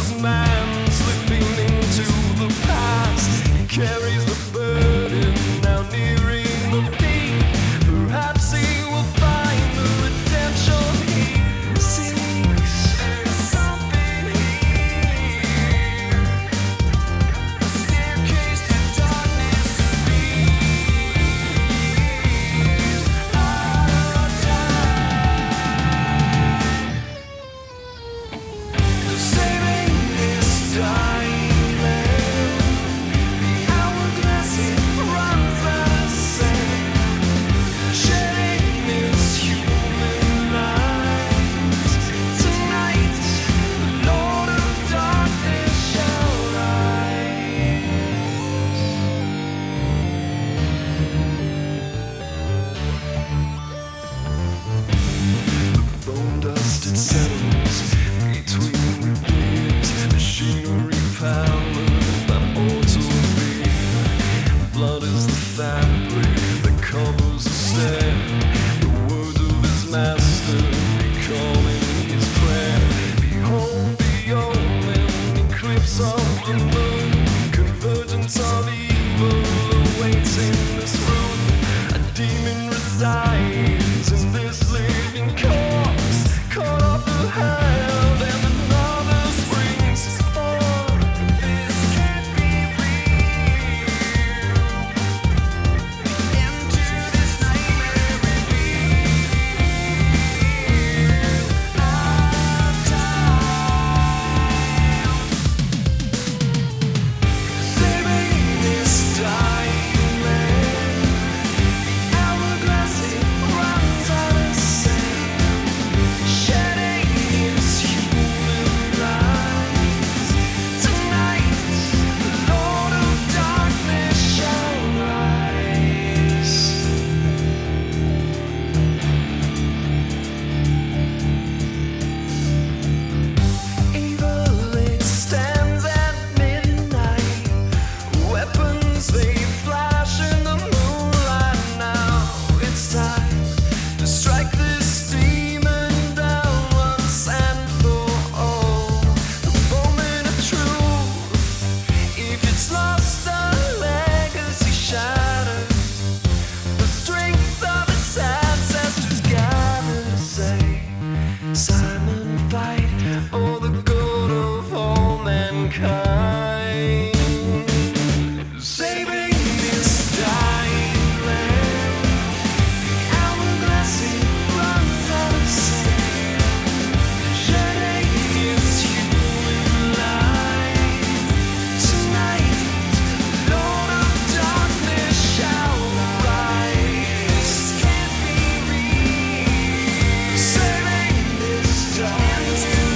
man slipping into the past. He carries the burden now nearing the peak. Perhaps he will find the redemption he seeks. There's something here, a staircase to darkness leads out of time. Saving this diamond, the hourglass it runs out of sand, shedding its human lines. Tonight, the Lord of Darkness shall rise. Bone dust it settles between the beams. Machinery powered by automobile. Blood is the fabric that covers the stair. The words of his master recalling his prayer. Behold the omen, eclipse of the moon. Convergence of evil awaits in this room. A demon resides in this living corpse, caught up the hand and another springs forth. This can't be real. Into this nightmare revealed out of time. Saving this diamond, hourglass it runs out of sand, shedding its human lines. Tonight, the Lord of Darkness shall rise. Evil it stands at midnight. Weapons they flash in the moonlight now. It's time to strike this demon down once and for all. The moment of truth, if it's lost, our legacy shatters. The strength of its ancestors gather to say, Simon, fight for the good of all mankind. Saving this dying land, the hourglass it runs out of sand, shedding its human light. Tonight, Lord of Darkness shall rise. This can't be real. Saving this dying land.